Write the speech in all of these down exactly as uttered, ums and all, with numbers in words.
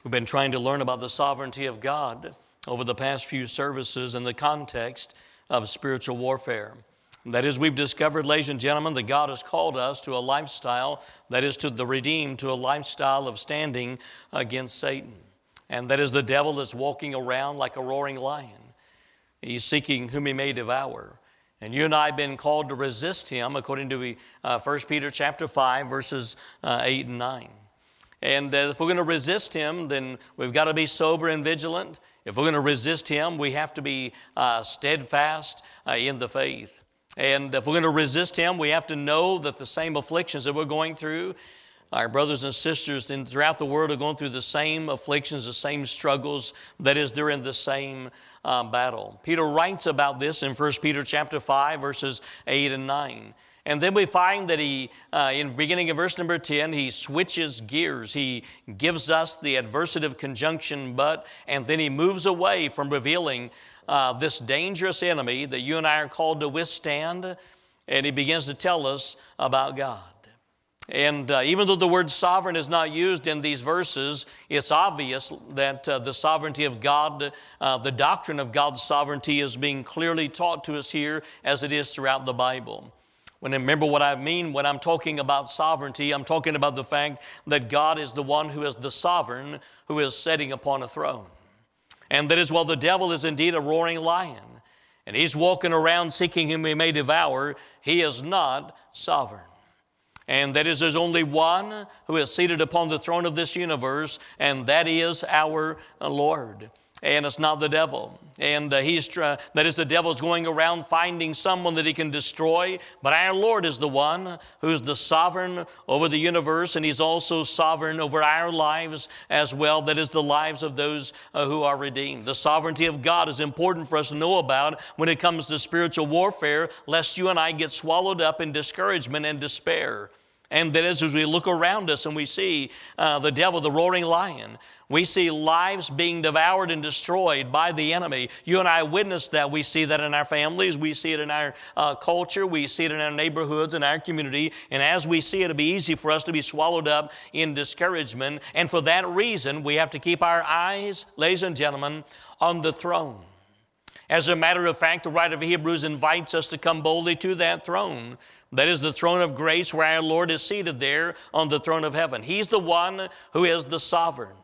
We've been trying to learn about the sovereignty of God over the past few services in the context of spiritual warfare. That is, we've discovered, ladies and gentlemen, that God has called us to a lifestyle, that is, to the redeemed, to a lifestyle of standing against Satan. And that is, the devil is walking around like a roaring lion. He's seeking whom he may devour. And you and I have been called to resist him, according to uh, First Peter chapter five, verses uh, eight and nine. And uh, if we're going to resist him, then we've got to be sober and vigilant. If we're going to resist him, we have to be uh, steadfast uh, in the faith. And if we're going to resist him, we have to know that the same afflictions that we're going through, our brothers and sisters in, throughout the world are going through the same afflictions, the same struggles, that is, they're in the same uh, battle. Peter writes about this in First Peter chapter five, verses eight and nine. And then we find that he, uh, in beginning of verse number ten, he switches gears. He gives us the adversative conjunction but, and then he moves away from revealing uh, this dangerous enemy that you and I are called to withstand, and he begins to tell us about God. And uh, even though the word sovereign is not used in these verses, it's obvious that uh, the sovereignty of God, uh, the doctrine of God's sovereignty is being clearly taught to us here as it is throughout the Bible. When I remember what I mean when I'm talking about sovereignty, I'm talking about the fact that God is the one who is the sovereign, who is sitting upon a throne. And that is, while the devil is indeed a roaring lion, and he's walking around seeking whom he may devour, he is not sovereign. And that is, there's only one who is seated upon the throne of this universe, and that is our Lord. And it's not the devil. And uh, he's uh, that is, the devil's going around finding someone that he can destroy. But our Lord is the one who's the sovereign over the universe, and he's also sovereign over our lives as well. That is, the lives of those uh, who are redeemed. The sovereignty of God is important for us to know about when it comes to spiritual warfare, lest you and I get swallowed up in discouragement and despair. And that is, as we look around us and we see uh, the devil, the roaring lion, we see lives being devoured and destroyed by the enemy. You and I witness that. We see that in our families. We see it in our uh, culture. We see it in our neighborhoods, in our community. And as we see it, it'll be easy for us to be swallowed up in discouragement. And for that reason, we have to keep our eyes, ladies and gentlemen, on the throne. As a matter of fact, the writer of Hebrews invites us to come boldly to that throne. That is the throne of grace, where our Lord is seated there on the throne of heaven. He's the one who is the sovereign.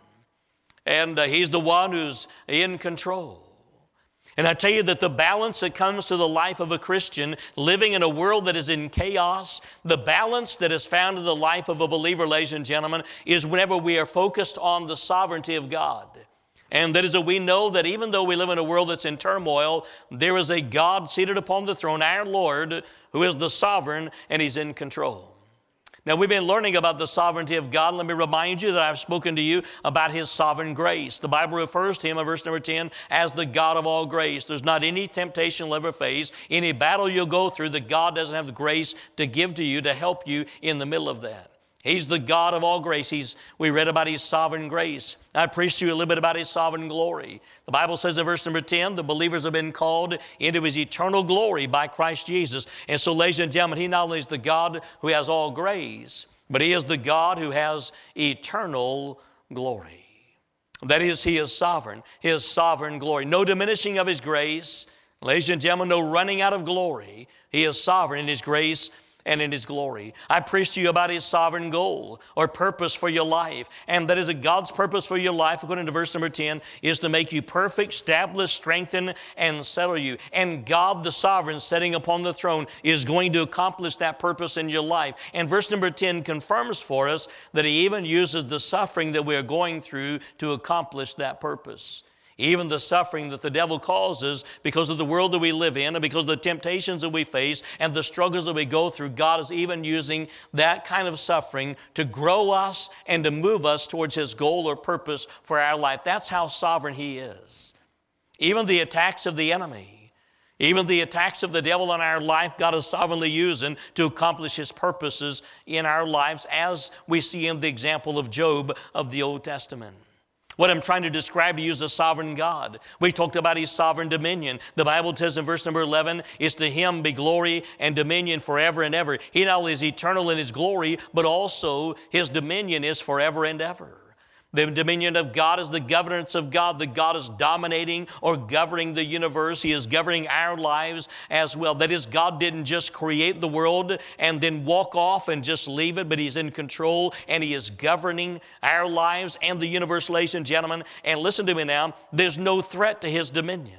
And uh, he's the one who's in control. And I tell you that the balance that comes to the life of a Christian living in a world that is in chaos, the balance that is found in the life of a believer, ladies and gentlemen, is whenever we are focused on the sovereignty of God. And that is that we know that even though we live in a world that's in turmoil, there is a God seated upon the throne, our Lord, who is the sovereign, and he's in control. Now, we've been learning about the sovereignty of God. Let me remind you that I've spoken to you about his sovereign grace. The Bible refers to him in verse number ten as the God of all grace. There's not any temptation you'll ever face, any battle you'll go through, that God doesn't have the grace to give to you to help you in the middle of that. He's the God of all grace. He's, we read about his sovereign grace. I preached to you a little bit about his sovereign glory. The Bible says in verse number ten, the believers have been called into his eternal glory by Christ Jesus. And so, ladies and gentlemen, he not only is the God who has all grace, but he is the God who has eternal glory. That is, he is sovereign, his sovereign glory. No diminishing of his grace. Ladies and gentlemen, no running out of glory. He is sovereign in his grace and in his glory. I preached to you about his sovereign goal or purpose for your life. And that is that God's purpose for your life, according to verse number ten, is to make you perfect, establish, strengthen, and settle you. And God, the sovereign, sitting upon the throne, is going to accomplish that purpose in your life. And verse number ten confirms for us that he even uses the suffering that we are going through to accomplish that purpose. Even the suffering that the devil causes because of the world that we live in and because of the temptations that we face and the struggles that we go through, God is even using that kind of suffering to grow us and to move us towards his goal or purpose for our life. That's how sovereign he is. Even the attacks of the enemy, even the attacks of the devil on our life, God is sovereignly using to accomplish his purposes in our lives, as we see in the example of Job of the Old Testament. What I'm trying to describe to you is the sovereign God. We talked about his sovereign dominion. The Bible says in verse number eleven, is to him be glory and dominion forever and ever. He not only is eternal in his glory, but also his dominion is forever and ever. The dominion of God is the governance of God. That God is dominating or governing the universe. He is governing our lives as well. That is, God didn't just create the world and then walk off and just leave it, but He's in control and He is governing our lives and the universe, ladies and gentlemen. And listen to me now, there's no threat to His dominion.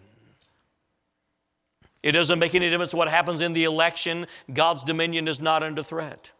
It doesn't make any difference what happens in the election. God's dominion is not under threat.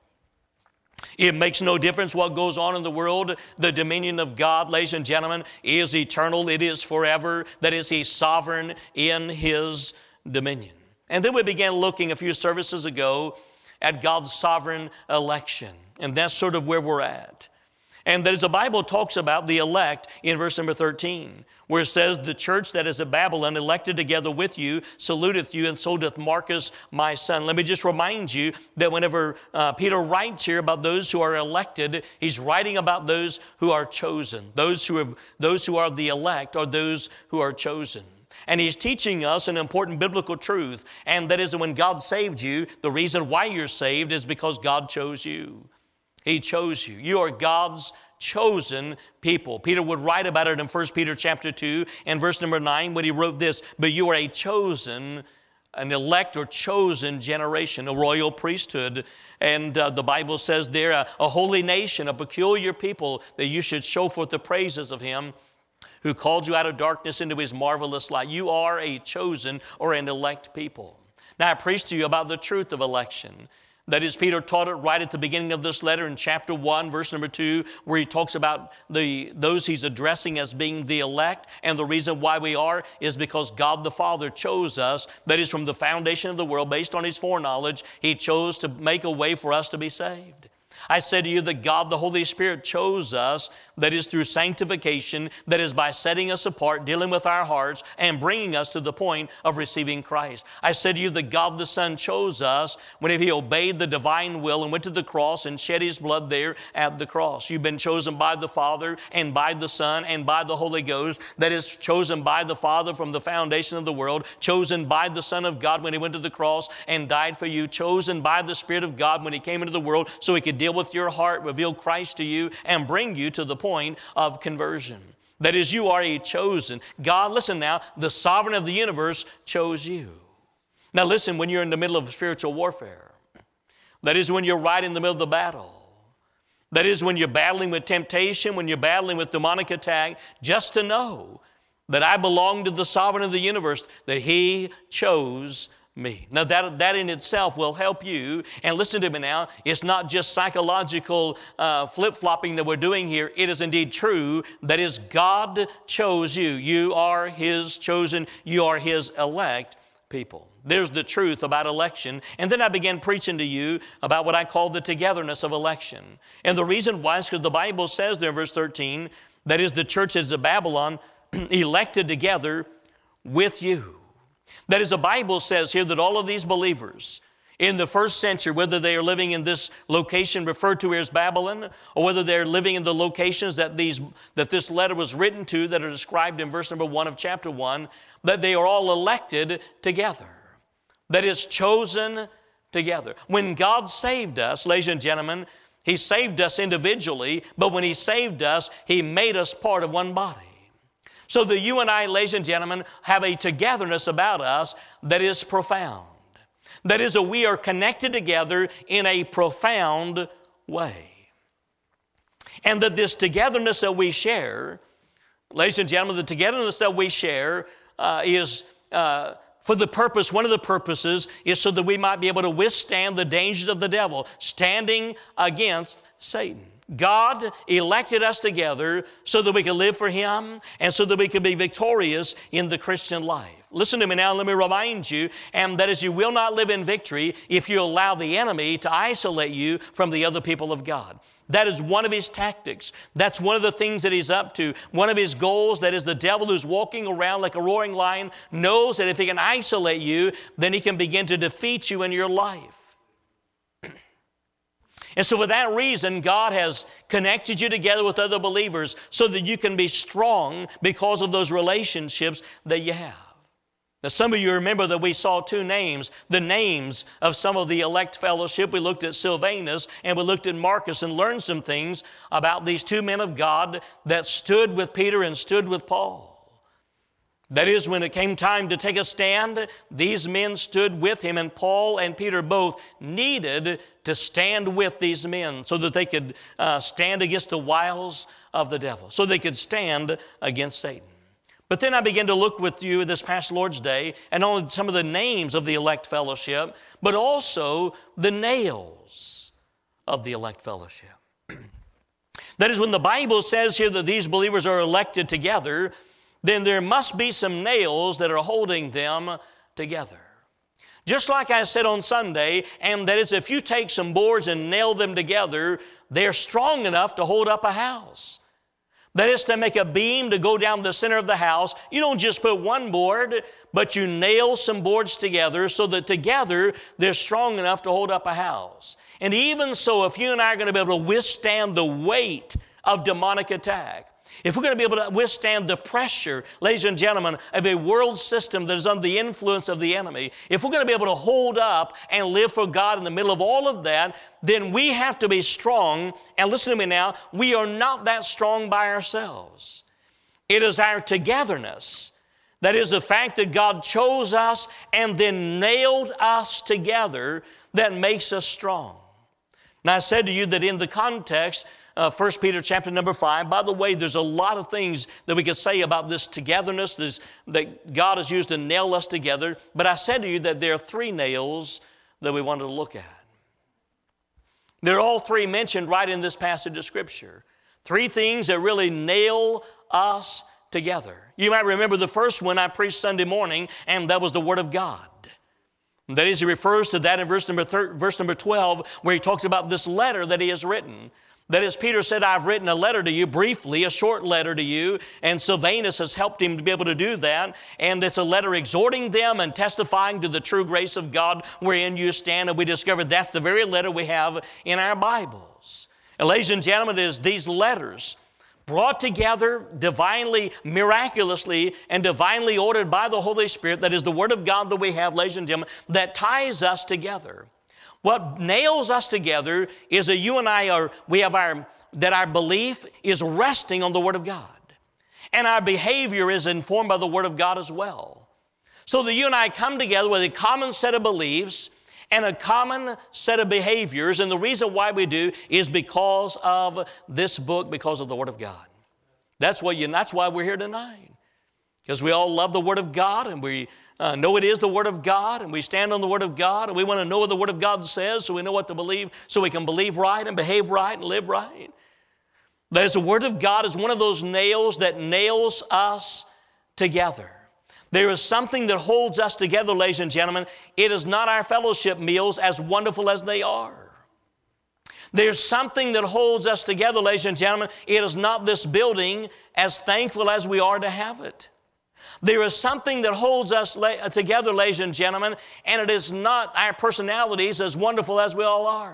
It makes no difference what goes on in the world. The dominion of God, ladies and gentlemen, is eternal. It is forever. That is, He's sovereign in His dominion. And then we began looking a few services ago at God's sovereign election. And that's sort of where we're at. And as the Bible talks about the elect in verse number thirteen, where it says, the church that is at Babylon, elected together with you, saluteth you, and so doth Marcus, my son. Let me just remind you that whenever uh, Peter writes here about those who are elected, he's writing about those who are chosen. Those who, have, those who are the elect are those who are chosen. And he's teaching us an important biblical truth, and that is that when God saved you, the reason why you're saved is because God chose you. He chose you. You are God's chosen people. Peter would write about it in First Peter chapter two and verse number nine when he wrote this, but you are a chosen, an elect or chosen generation, a royal priesthood. And uh, the Bible says there, a, a holy nation, a peculiar people, that you should show forth the praises of Him who called you out of darkness into His marvelous light. You are a chosen or an elect people. Now I preached to you about the truth of election. That is, Peter taught it right at the beginning of this letter in chapter one, verse number two, where he talks about the those he's addressing as being the elect. And the reason why we are is because God the Father chose us. That is, from the foundation of the world, based on His foreknowledge, He chose to make a way for us to be saved. I said to you that God the Holy Spirit chose us, that is through sanctification, that is by setting us apart, dealing with our hearts, and bringing us to the point of receiving Christ. I said to you that God the Son chose us whenever He obeyed the divine will and went to the cross and shed His blood there at the cross. You've been chosen by the Father and by the Son and by the Holy Ghost. That is, chosen by the Father from the foundation of the world, chosen by the Son of God when He went to the cross and died for you, chosen by the Spirit of God when He came into the world so He could deal with your heart, reveal Christ to you, and bring you to the point of conversion. That is, you are a chosen. God, listen now, the sovereign of the universe chose you. Now listen, when you're in the middle of spiritual warfare, that is when you're right in the middle of the battle, that is when you're battling with temptation, when you're battling with demonic attack, just to know that I belong to the sovereign of the universe, that He chose me. Now that, that in itself will help you. And listen to me now, it's not just psychological uh, flip-flopping that we're doing here. It is indeed true. That is, God chose you. You are His chosen. You are His elect people. There's the truth about election. And then I began preaching to you about what I call the togetherness of election. And the reason why is because the Bible says there in verse thirteen, that is, the churches of Babylon elected together with you. That is, the Bible says here that all of these believers in the first century, whether they are living in this location referred to here as Babylon, or whether they're living in the locations that, these, that this letter was written to, that are described in verse number one of chapter one, that they are all elected together. That is, chosen together. When God saved us, ladies and gentlemen, He saved us individually, but when He saved us, He made us part of one body. So that you and I, ladies and gentlemen, have a togetherness about us that is profound. That is, that we are connected together in a profound way. And that this togetherness that we share, ladies and gentlemen, the togetherness that we share uh, is uh, for the purpose, one of the purposes is so that we might be able to withstand the dangers of the devil, standing against Satan. God elected us together so that we could live for Him and so that we could be victorious in the Christian life. Listen to me now, let me remind you, and that is, you will not live in victory if you allow the enemy to isolate you from the other people of God. That is one of his tactics. That's one of the things that he's up to. One of his goals, that is, the devil who's walking around like a roaring lion knows that if he can isolate you, then he can begin to defeat you in your life. And so for that reason, God has connected you together with other believers so that you can be strong because of those relationships that you have. Now, some of you remember that we saw two names, the names of some of the elect fellowship. We looked at Silvanus and we looked at Marcus and learned some things about these two men of God that stood with Peter and stood with Paul. That is, when it came time to take a stand, these men stood with him, and Paul and Peter both needed to stand with these men so that they could uh, stand against the wiles of the devil, so they could stand against Satan. But then I began to look with you this past Lord's Day, and not only some of the names of the elect fellowship, but also the nails of the elect fellowship. That is, when the Bible says here that these believers are elected together, then there must be some nails that are holding them together. Just like I said on Sunday, and that is, if you take some boards and nail them together, they're strong enough to hold up a house. That is, to make a beam to go down the center of the house, you don't just put one board, but you nail some boards together so that together they're strong enough to hold up a house. And even so, if you and I are going to be able to withstand the weight of demonic attack, if we're going to be able to withstand the pressure, ladies and gentlemen, of a world system that is under the influence of the enemy, if we're going to be able to hold up and live for God in the middle of all of that, then we have to be strong. And listen to me now, we are not that strong by ourselves. It is our togetherness. That is the fact that God chose us and then nailed us together that makes us strong. Now, I said to you that in the context, Uh, First Peter chapter number five. By the way, there's a lot of things that we could say about this togetherness this, that God has used to nail us together. But I said to you that there are three nails that we wanted to look at. They're all three mentioned right in this passage of Scripture. Three things that really nail us together. You might remember the first one I preached Sunday morning, and that was the Word of God. That is, he refers to that in verse number, thir- verse number twelve, where he talks about this letter that he has written. That is, Peter said, I've written a letter to you briefly, a short letter to you, and Silvanus has helped him to be able to do that. And it's a letter exhorting them and testifying to the true grace of God wherein you stand. And we discovered that's the very letter we have in our Bibles. And ladies and gentlemen, it is these letters brought together divinely, miraculously, and divinely ordered by the Holy Spirit, that is the Word of God that we have, ladies and gentlemen, that ties us together. What nails us together is that you and I are, we have our, that our belief is resting on the Word of God. And our behavior is informed by the Word of God as well. So that you and I come together with a common set of beliefs and a common set of behaviors. And the reason why we do is because of this book, because of the Word of God. That's what you, that's why we're here tonight. Because we all love the Word of God, and we Uh, know it is the Word of God, and we stand on the Word of God, and we want to know what the Word of God says so we know what to believe, so we can believe right and behave right and live right. That is, the Word of God is one of those nails that nails us together. There is something that holds us together, ladies and gentlemen. It is not our fellowship meals, as wonderful as they are. There's something that holds us together, ladies and gentlemen. It is not this building, as thankful as we are to have it. There is something that holds us together, ladies and gentlemen, and it is not our personalities, as wonderful as we all are.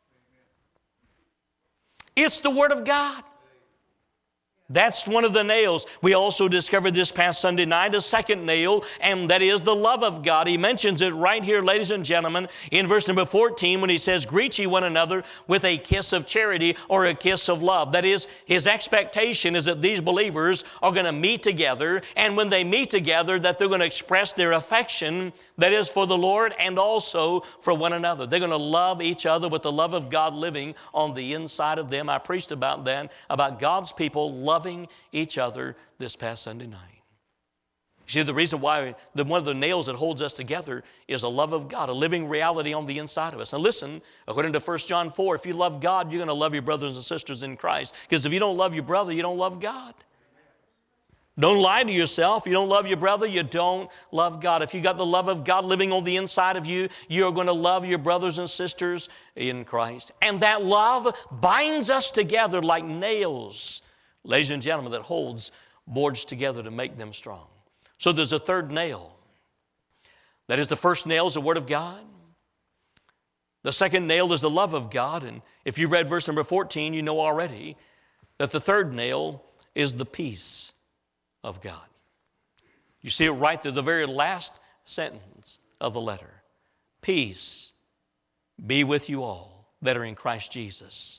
It's the Word of God. That's one of the nails. We also discovered this past Sunday night a second nail, and that is the love of God. He mentions it right here, ladies and gentlemen, in verse number fourteen, when he says, greet ye one another with a kiss of charity or a kiss of love. That is, his expectation is that these believers are going to meet together, and when they meet together, that they're going to express their affection, that is, for the Lord and also for one another. They're going to love each other with the love of God living on the inside of them. I preached about that, about God's people loving each other this past Sunday night. See, the reason why, the, one of the nails that holds us together is a love of God, a living reality on the inside of us. Now listen, according to First John four, if you love God, you're going to love your brothers and sisters in Christ. Because if you don't love your brother, you don't love God. Don't lie to yourself. You don't love your brother, you don't love God. If you got the love of God living on the inside of you, you're going to love your brothers and sisters in Christ. And that love binds us together like nails, ladies and gentlemen, that holds boards together to make them strong. So there's a third nail. That is, the first nail is the Word of God. The second nail is the love of God. And if you read verse number fourteen, you know already that the third nail is the peace of God. You see it right through the very last sentence of the letter. Peace be with you all that are in Christ Jesus.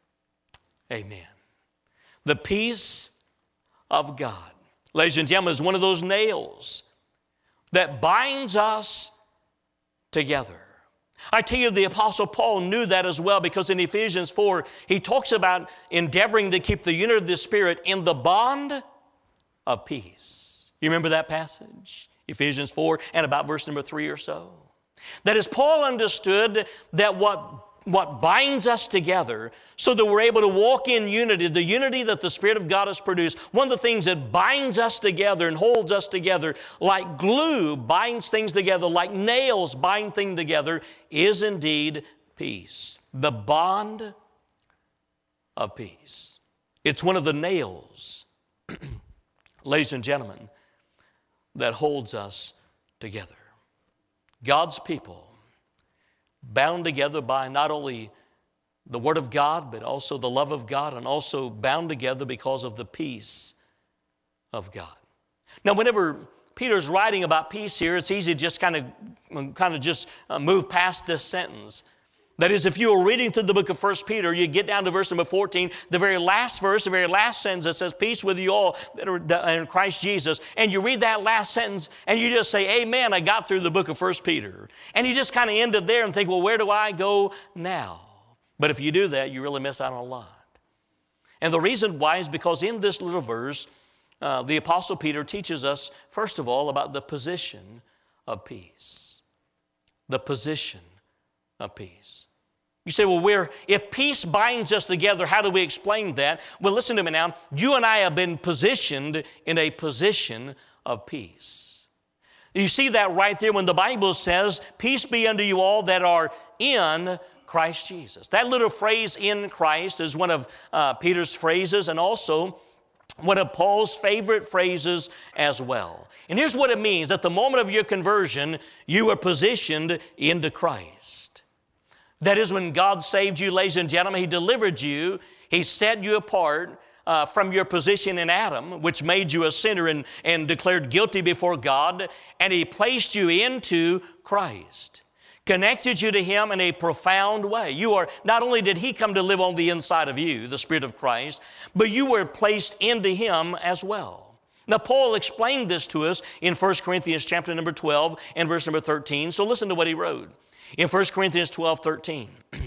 Amen. The peace of God, ladies and gentlemen, is one of those nails that binds us together. I tell you, the Apostle Paul knew that as well, because in Ephesians four, he talks about endeavoring to keep the unity of the Spirit in the bond of peace. You remember that passage? Ephesians four and about verse number three or so. That is, Paul understood that what what binds us together so that we're able to walk in unity, the unity that the Spirit of God has produced, one of the things that binds us together and holds us together, like glue binds things together, like nails bind things together, is indeed peace. The bond of peace. It's one of the nails, ladies and gentlemen, that holds us together. God's people, bound together by not only the Word of God, but also the love of God, and also bound together because of the peace of God. Now, whenever Peter's writing about peace here, it's easy to just kind of, kind of just move past this sentence. That is, if you were reading through the book of First Peter, you get down to verse number fourteen, the very last verse, the very last sentence that says, peace with you all that are in Christ Jesus. And you read that last sentence and you just say, amen, I got through the book of First Peter. And you just kind of end it there and think, well, where do I go now? But if you do that, you really miss out on a lot. And the reason why is because in this little verse, uh, the Apostle Peter teaches us, first of all, about the position of peace. The position of peace. You say, well, we're, if peace binds us together, how do we explain that? Well, listen to me now. You and I have been positioned in a position of peace. You see that right there when the Bible says, peace be unto you all that are in Christ Jesus. That little phrase, in Christ, is one of uh, Peter's phrases, and also one of Paul's favorite phrases as well. And here's what it means. At the moment of your conversion, you were positioned into Christ. That is, when God saved you, ladies and gentlemen, He delivered you. He set you apart uh, from your position in Adam, which made you a sinner and, and declared guilty before God, and He placed you into Christ, connected you to Him in a profound way. You are, not only did He come to live on the inside of you, the Spirit of Christ, but you were placed into Him as well. Now, Paul explained this to us in First Corinthians chapter number twelve and verse number thirteen, so listen to what he wrote. In First Corinthians twelve, thirteen,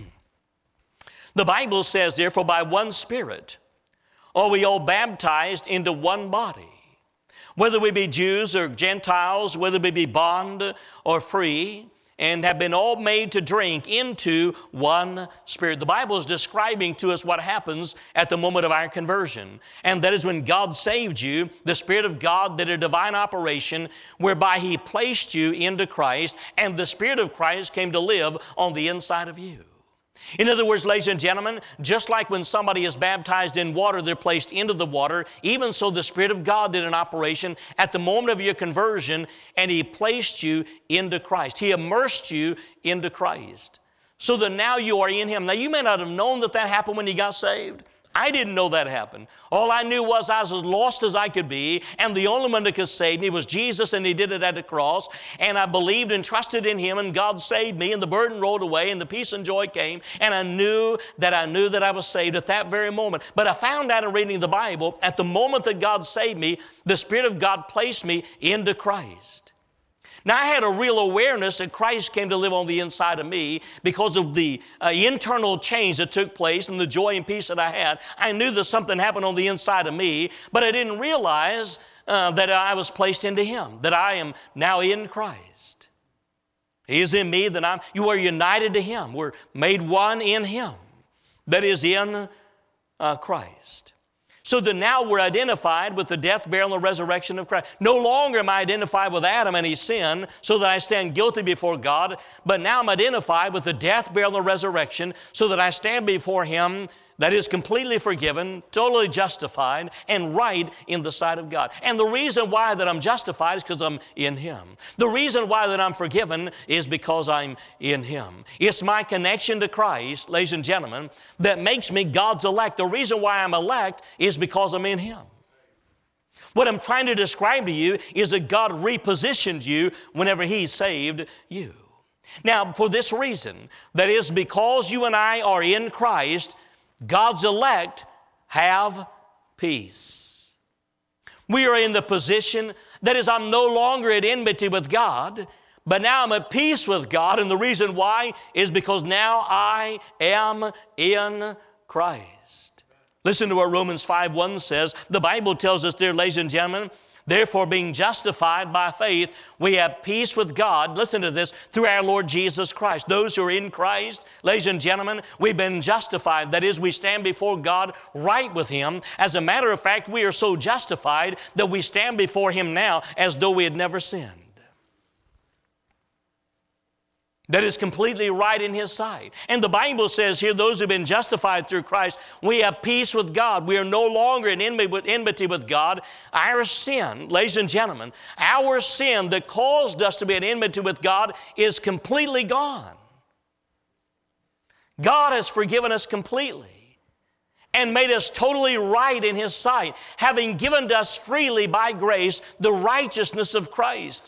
the Bible says, therefore, by one Spirit are we all baptized into one body, whether we be Jews or Gentiles, whether we be bond or free, and have been all made to drink into one Spirit. The Bible is describing to us what happens at the moment of our conversion. And that is when God saved you, the Spirit of God did a divine operation whereby He placed you into Christ, and the Spirit of Christ came to live on the inside of you. In other words, ladies and gentlemen, just like when somebody is baptized in water, they're placed into the water, even so the Spirit of God did an operation at the moment of your conversion, and He placed you into Christ. He immersed you into Christ, so that now you are in Him. Now, you may not have known that that happened when you got saved. I didn't know that happened. All I knew was I was as lost as I could be, and the only one that could save me was Jesus, and He did it at the cross, and I believed and trusted in Him, and God saved me, and the burden rolled away, and the peace and joy came, and I knew that I knew that I was saved at that very moment. But I found out in reading the Bible, at the moment that God saved me, the Spirit of God placed me into Christ. Now, I had a real awareness that Christ came to live on the inside of me because of the uh, internal change that took place and the joy and peace that I had. I knew that something happened on the inside of me, but I didn't realize uh, that I was placed into Him, that I am now in Christ. He is in me, that I'm, you are united to Him. We're made one in Him, that is in uh, Christ. So that now we're identified with the death, burial, and the resurrection of Christ. No longer am I identified with Adam and his sin so that I stand guilty before God, but now I'm identified with the death, burial, and the resurrection so that I stand before Him that is completely forgiven, totally justified, and right in the sight of God. And the reason why that I'm justified is because I'm in Him. The reason why that I'm forgiven is because I'm in Him. It's my connection to Christ, ladies and gentlemen, that makes me God's elect. The reason why I'm elect is because I'm in Him. What I'm trying to describe to you is that God repositioned you whenever He saved you. Now, for this reason, that is because you and I are in Christ, God's elect have peace. We are in the position, that is, I'm no longer at enmity with God, but now I'm at peace with God, and the reason why is because now I am in Christ. Listen to what Romans five one says. The Bible tells us there, ladies and gentlemen, therefore being justified by faith, we have peace with God, listen to this, through our Lord Jesus Christ. Those who are in Christ, ladies and gentlemen, we've been justified. That is, we stand before God right with Him. As a matter of fact, we are so justified that we stand before Him now as though we had never sinned. That is completely right in His sight. And the Bible says here, those who have been justified through Christ, we have peace with God. We are no longer in enmity with God. Our sin, ladies and gentlemen, our sin that caused us to be in enmity with God is completely gone. God has forgiven us completely and made us totally right in His sight, having given to us freely by grace the righteousness of Christ.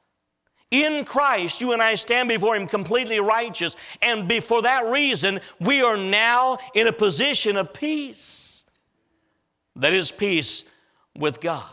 In Christ, you and I stand before Him completely righteous, and for that reason, we are now in a position of peace. That is peace with God.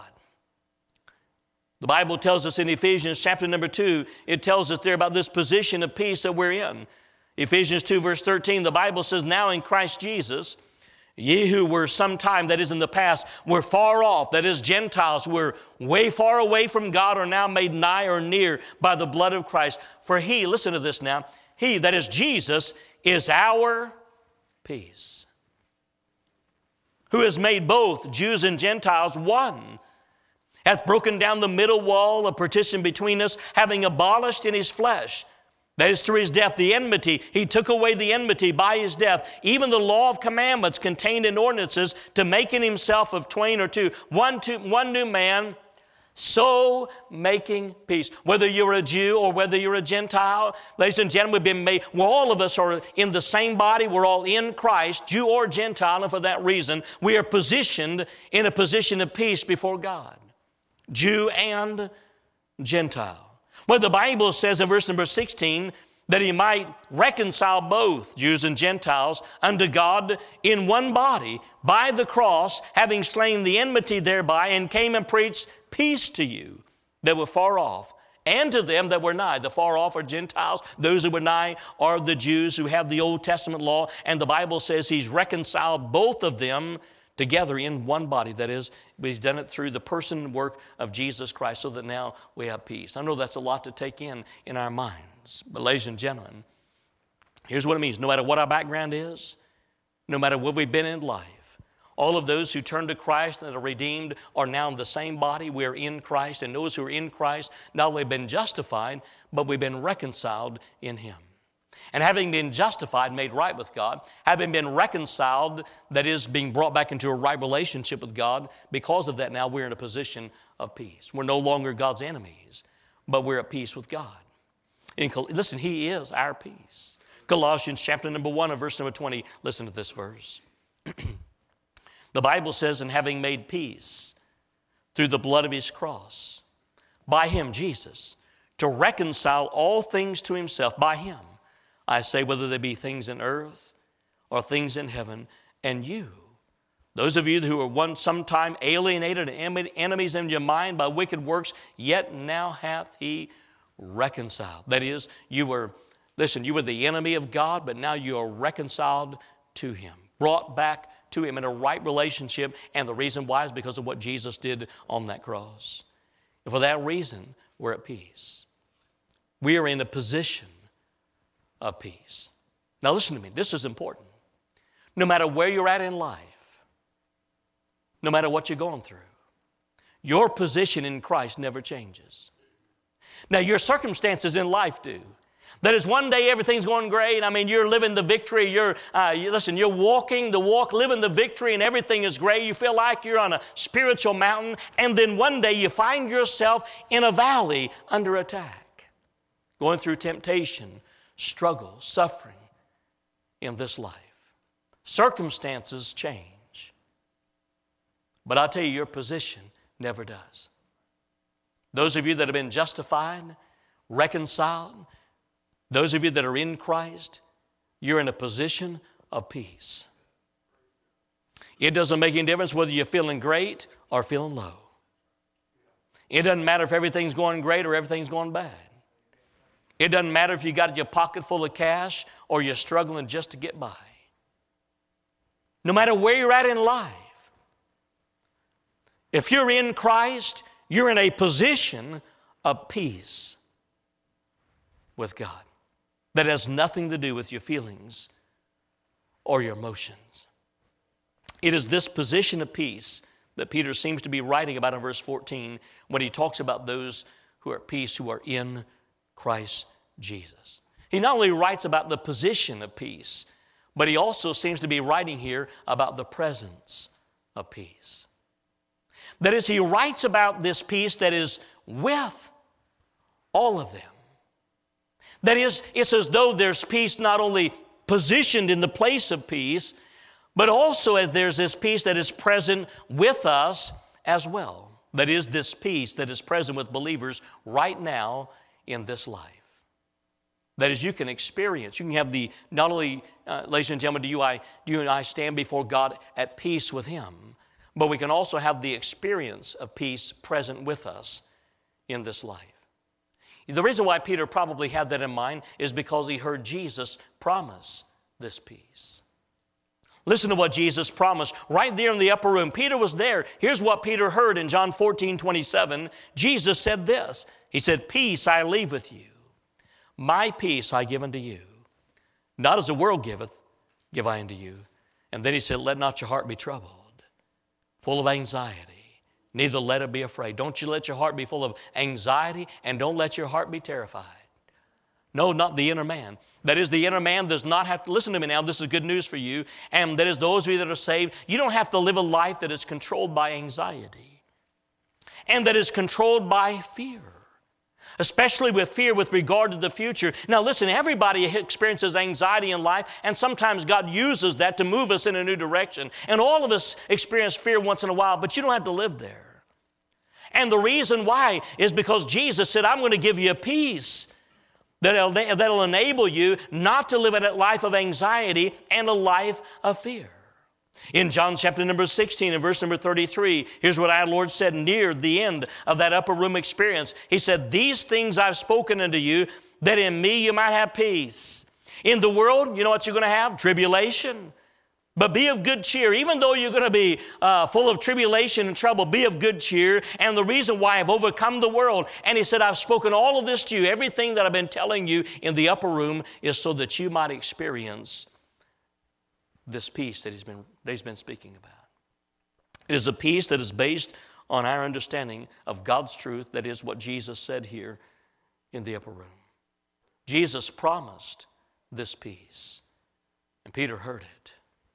The Bible tells us in Ephesians chapter number two, it tells us there about this position of peace that we're in. Ephesians two verse thirteen, the Bible says, now in Christ Jesus, ye who were sometime, that is in the past, were far off, that is Gentiles, were way far away from God, are now made nigh or near by the blood of Christ. For He, listen to this now, He, that is Jesus, is our peace, who has made both Jews and Gentiles one, hath broken down the middle wall of partition between us, having abolished in His flesh, that is through His death, the enmity. He took away the enmity by His death, even the law of commandments contained in ordinances, to make in Himself of twain or two, one, two, one new man, so making peace. Whether you're a Jew or whether you're a Gentile, ladies and gentlemen, we've been made, well, all of us are in the same body. We're all in Christ, Jew or Gentile, and for that reason, we are positioned in a position of peace before God, Jew and Gentile. Well, the Bible says in verse number sixteen that He might reconcile both Jews and Gentiles unto God in one body by the cross, having slain the enmity thereby, and came and preached peace to you that were far off, and to them that were nigh. The far off are Gentiles. Those who were nigh are the Jews who have the Old Testament law. And the Bible says He's reconciled both of them together in one body. That is, He's done it through the person and work of Jesus Christ, so that now we have peace. I know that's a lot to take in in our minds, but ladies and gentlemen, here's what it means. No matter what our background is, no matter what we've been in life, all of those who turn to Christ and are redeemed are now in the same body. We are in Christ, and those who are in Christ not only have been justified, but we've been reconciled in Him. And having been justified, made right with God, having been reconciled, that is, being brought back into a right relationship with God, because of that now we're in a position of peace. We're no longer God's enemies, but we're at peace with God. In, listen, He is our peace. Colossians chapter number one and verse number twenty, listen to this verse. The Bible says, and having made peace through the blood of His cross, by Him, Jesus, to reconcile all things to Himself, by Him, I say, whether they be things in earth or things in heaven, and you, those of you who were once sometime alienated and enemies in your mind by wicked works, yet now hath He reconciled. That is, you were, listen, you were the enemy of God, but now you are reconciled to Him, brought back to Him in a right relationship, and the reason why is because of what Jesus did on that cross. And for that reason, we're at peace. We are in a position of peace. Now listen to me, this is important. No matter where you're at in life, no matter what you're going through, your position in Christ never changes. Now your circumstances in life do. That is, one day everything's going great. I mean, you're living the victory. You're, uh, you, listen, you're walking the walk, living the victory, and everything is great. You feel like you're on a spiritual mountain. And then one day you find yourself in a valley under attack, going through temptation, struggle, suffering in this life. Circumstances change. But I'll tell you, your position never does. Those of you that have been justified, reconciled, those of you that are in Christ, you're in a position of peace. It doesn't make any difference whether you're feeling great or feeling low. It doesn't matter if everything's going great or everything's going bad. It doesn't matter if you got your pocket full of cash or you're struggling just to get by. No matter where you're at in life, if you're in Christ, you're in a position of peace with God that has nothing to do with your feelings or your emotions. It is this position of peace that Peter seems to be writing about in verse fourteen when he talks about those who are at peace, who are in Christ Jesus. He not only writes about the position of peace, but he also seems to be writing here about the presence of peace. That is, he writes about this peace that is with all of them. That is, it's as though there's peace not only positioned in the place of peace, but also as there's this peace that is present with us as well. That is, this peace that is present with believers right now in this life. That is, you can experience, you can have the, not only, uh, ladies and gentlemen, do you, I, do you and I stand before God at peace with Him, but we can also have the experience of peace present with us in this life. The reason why Peter probably had that in mind is because he heard Jesus promise this peace. Listen to what Jesus promised right there in the upper room. Peter was there. Here's what Peter heard in John fourteen twenty-seven. Jesus said this. He said, "Peace I leave with you. My peace I give unto you. Not as the world giveth, give I unto you." And then he said, "Let not your heart be troubled, full of anxiety. Neither let it be afraid." Don't you let your heart be full of anxiety, and don't let your heart be terrified. No, not the inner man. That is, the inner man does not have to, listen to me now, this is good news for you, and that is those of you that are saved, you don't have to live a life that is controlled by anxiety and that is controlled by fear, especially with fear with regard to the future. Now listen, everybody experiences anxiety in life, and sometimes God uses that to move us in a new direction. And all of us experience fear once in a while, but you don't have to live there. And the reason why is because Jesus said, "I'm going to give you a peace that'll, that'll enable you not to live in a life of anxiety and a life of fear." In John chapter number sixteen and verse number thirty-three, here's what our Lord said near the end of that upper room experience. He said, "These things I've spoken unto you, that in me you might have peace. In the world, you know what you're going to have? Tribulation. But be of good cheer." Even though you're going to be uh, full of tribulation and trouble, be of good cheer. And the reason why I've overcome the world. And he said, "I've spoken all of this to you. Everything that I've been telling you in the upper room is so that you might experience this peace that he's been, that he's been speaking about." It is a peace that is based on our understanding of God's truth. That is what Jesus said here in the upper room. Jesus promised this peace, and Peter heard it.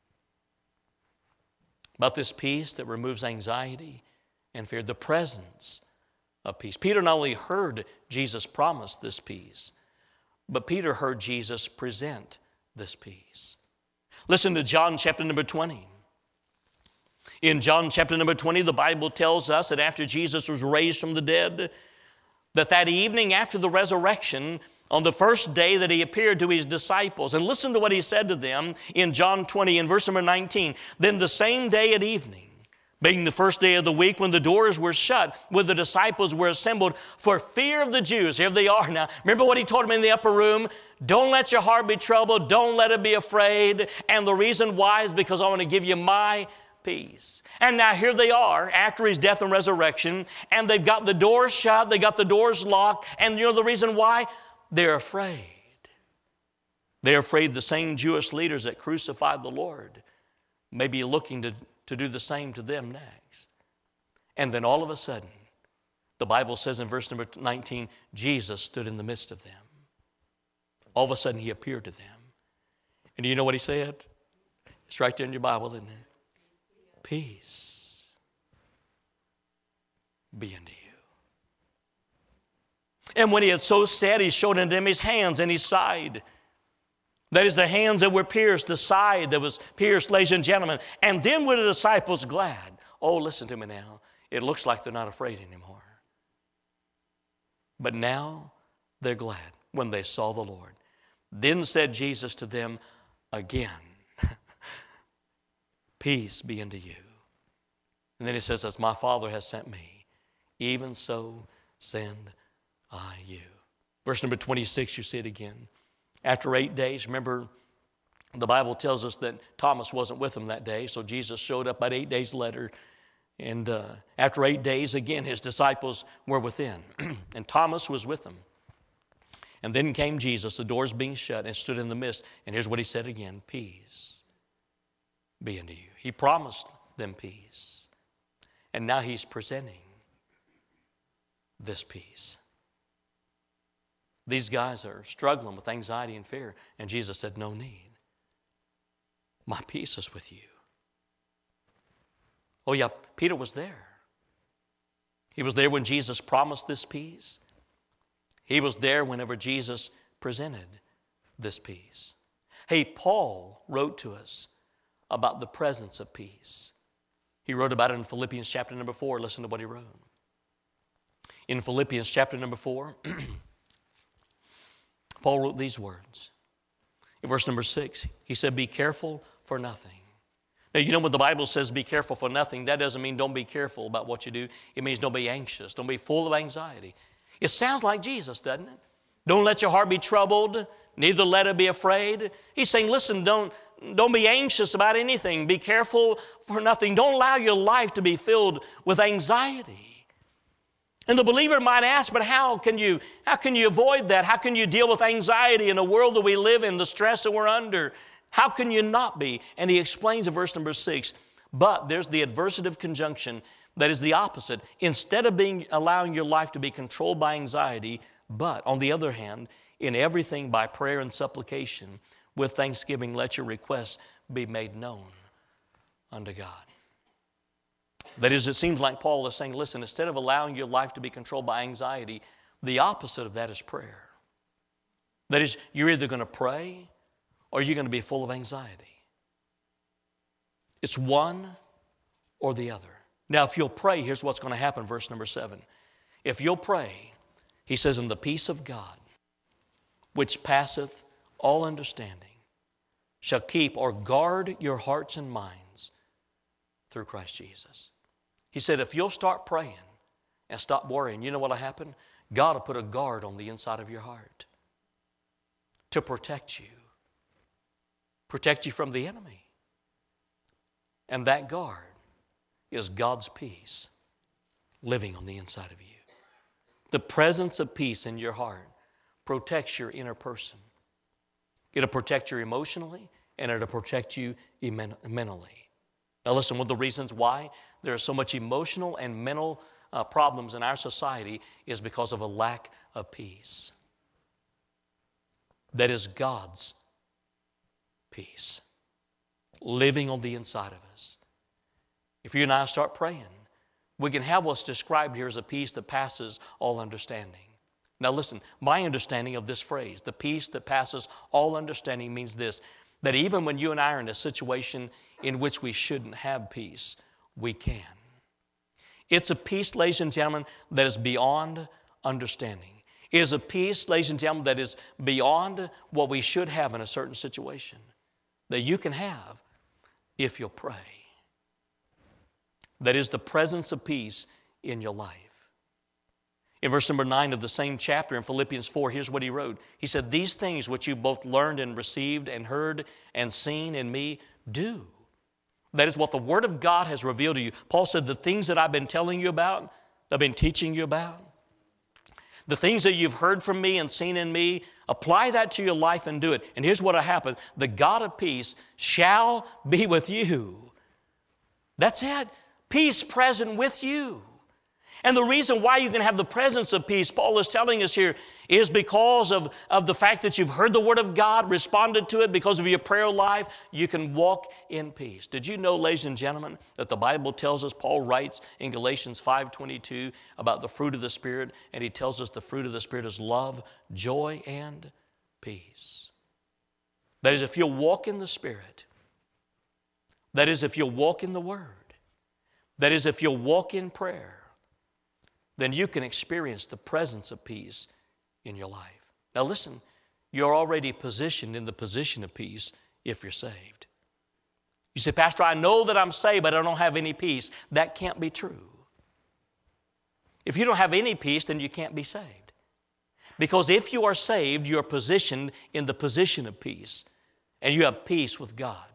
About this peace that removes anxiety and fear, the presence of peace. Peter not only heard Jesus promise this peace, but Peter heard Jesus present this peace. Listen to John chapter number twenty. In John chapter number twenty, the Bible tells us that after Jesus was raised from the dead, that that evening after the resurrection, on the first day that he appeared to his disciples, and listen to what he said to them in John twenty in verse number nineteen. "Then the same day at evening, being the first day of the week, when the doors were shut, where the disciples were assembled for fear of the Jews." Here they are now. Remember what he told them in the upper room? Don't let your heart be troubled. Don't let it be afraid. And the reason why is because I want to give you my peace. And now here they are after his death and resurrection, and they've got the doors shut, they got the doors locked, and you know the reason why? They're afraid. They're afraid the same Jewish leaders that crucified the Lord may be looking to, to do the same to them next. And then all of a sudden, the Bible says in verse number nineteen, Jesus stood in the midst of them. All of a sudden, he appeared to them. And do you know what he said? It's right there in your Bible, isn't it? "Peace be unto you." And when he had so said, he showed unto them his hands and his side. That is, the hands that were pierced, the side that was pierced, ladies and gentlemen. And then were the disciples glad. Oh, listen to me now. it looks like they're not afraid anymore. But now they're glad when they saw the Lord. Then said Jesus to them again, peace be unto you. And then he says, as my Father has sent me, even so send I you. Verse number twenty-six, you see it again. After eight days, remember, the Bible tells us that Thomas wasn't with them that day, so Jesus showed up about eight days later. And uh, after eight days, again, his disciples were within, and Thomas was with them. And then came Jesus, the doors being shut, and stood in the midst. And here's what he said again, peace be unto you. He promised them peace. And now he's presenting this peace. These guys are struggling with anxiety and fear. And Jesus said, no need. My peace is with you. Oh yeah, Peter was there. He was there when Jesus promised this peace. He was there whenever Jesus presented this peace. Hey, Paul wrote to us about the presence of peace. He wrote about it in Philippians chapter number four. Listen to what he wrote. In Philippians chapter number four, Paul wrote these words. In verse number six, he said, be careful for nothing. Now, you know when the Bible says be careful for nothing, that doesn't mean don't be careful about what you do. It means don't be anxious. Don't be full of anxiety. It sounds like Jesus, doesn't it? Don't let your heart be troubled, neither let it be afraid. He's saying, listen, don't, don't be anxious about anything. Be careful for nothing. Don't allow your life to be filled with anxiety. And the believer might ask, but how can you, how can you avoid that? How can you deal with anxiety in the world that we live in, the stress that we're under? How can you not be? And he explains in verse number six, but there's the adversative conjunction that is the opposite. Instead of being allowing your life to be controlled by anxiety, but on the other hand, in everything by prayer and supplication, with thanksgiving, let your requests be made known unto God. That is, it seems like Paul is saying, listen, instead of allowing your life to be controlled by anxiety, the opposite of that is prayer. That is, you're either going to pray or you're going to be full of anxiety. It's one or the other. Now, if you'll pray, here's what's going to happen, verse number seven. If you'll pray, he says, in the peace of God, which passeth all understanding, shall keep or guard your hearts and minds through Christ Jesus. He said, if you'll start praying and stop worrying, you know what will happen? God will put a guard on the inside of your heart to protect you. Protect you from the enemy. And that guard is God's peace living on the inside of you. The presence of peace in your heart protects your inner person. It'll protect you emotionally, and it'll protect you mentally. Now listen, one of the reasons why there is so much emotional and mental uh, problems in our society is because of a lack of peace. That is God's peace living on the inside of us. If you and I start praying, we can have what's described here as a peace that passes all understanding. Now listen, my understanding of this phrase, the peace that passes all understanding, means this, that even when you and I are in a situation in which we shouldn't have peace, we can. It's a peace, ladies and gentlemen, that is beyond understanding. It is a peace, ladies and gentlemen, that is beyond what we should have in a certain situation, that you can have if you'll pray. That is the presence of peace in your life. In verse number nine of the same chapter in Philippians four, here's what he wrote. He said, these things which you both learned and received and heard and seen in me, do. That is what the Word of God has revealed to you. Paul said, the things that I've been telling you about, I've been teaching you about, the things that you've heard from me and seen in me, apply that to your life and do it. And here's what will happen. The God of peace shall be with you. That's it. Peace present with you. And the reason why you can have the presence of peace, Paul is telling us here, is because of, of the fact that you've heard the Word of God, responded to it, because of your prayer life, you can walk in peace. Did you know, ladies and gentlemen, that the Bible tells us, Paul writes in Galatians five twenty-two about the fruit of the Spirit, and he tells us the fruit of the Spirit is love, joy, and peace. That is, if you'll walk in the Spirit, that is, if you'll walk in the Word, That is, if you'll walk in prayer, then you can experience the presence of peace in your life. Now listen, you're already positioned in the position of peace if you're saved. You say, Pastor, I know that I'm saved, but I don't have any peace. That can't be true. If you don't have any peace, then you can't be saved. Because if you are saved, you are positioned in the position of peace, and you have peace with God.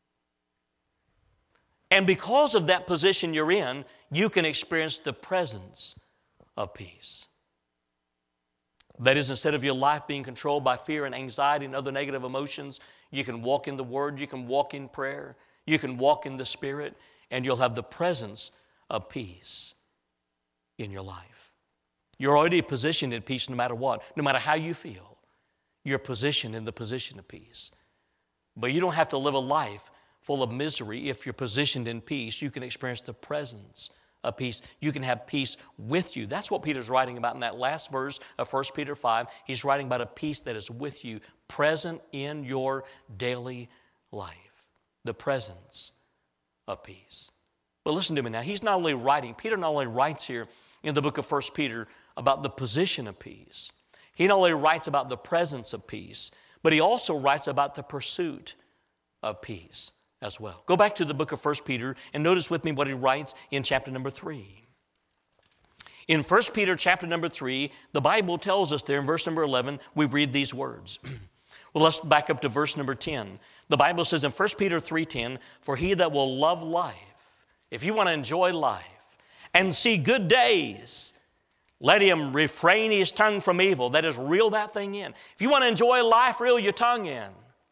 And because of that position you're in, you can experience the presence of peace. That is, instead of your life being controlled by fear and anxiety and other negative emotions, you can walk in the Word, you can walk in prayer, you can walk in the Spirit, and you'll have the presence of peace in your life. You're already positioned in peace no matter what, no matter how you feel. You're positioned in the position of peace. But you don't have to live a life full of misery. If you're positioned in peace, you can experience the presence of peace. You can have peace with you. That's what Peter's writing about in that last verse of First Peter five. He's writing about a peace that is with you, present in your daily life. The presence of peace. But listen to me now. He's not only writing, Peter not only writes here in the book of First Peter about the position of peace. He not only writes about the presence of peace, but he also writes about the pursuit of peace as well. Go back to the book of First Peter and notice with me what he writes in chapter number three. In First Peter chapter number three, the Bible tells us there in verse number eleven, we read these words. Well, let's back up to verse number ten. The Bible says in First Peter three ten, for he that will love life, if you want to enjoy life and see good days, let him refrain his tongue from evil. That is, reel that thing in. If you want to enjoy life, reel your tongue in.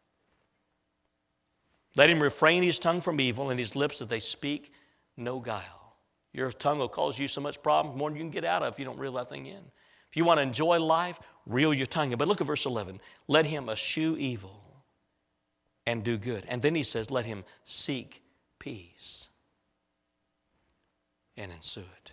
Let him refrain his tongue from evil and his lips that they speak no guile. Your tongue will cause you so much problems, more than you can get out of if you don't reel that thing in. If you want to enjoy life, reel your tongue in. But look at verse eleven. Let him eschew evil and do good. And then he says, let him seek peace and ensue it.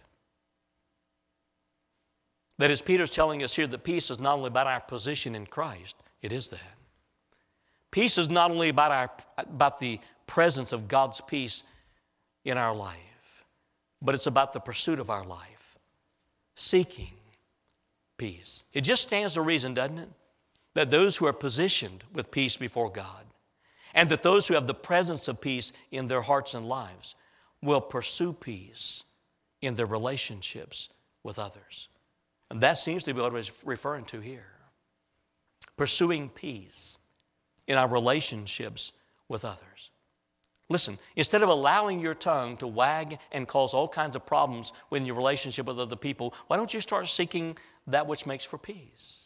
That is, Peter's telling us here that peace is not only about our position in Christ, it is that. Peace is not only about, our, about the presence of God's peace in our life, but it's about the pursuit of our life, seeking peace. It just stands to reason, doesn't it, that those who are positioned with peace before God and that those who have the presence of peace in their hearts and lives will pursue peace in their relationships with others. And that seems to be what he's referring to here. Pursuing peace in our relationships with others. Listen, instead of allowing your tongue to wag and cause all kinds of problems in your relationship with other people, why don't you start seeking that which makes for peace?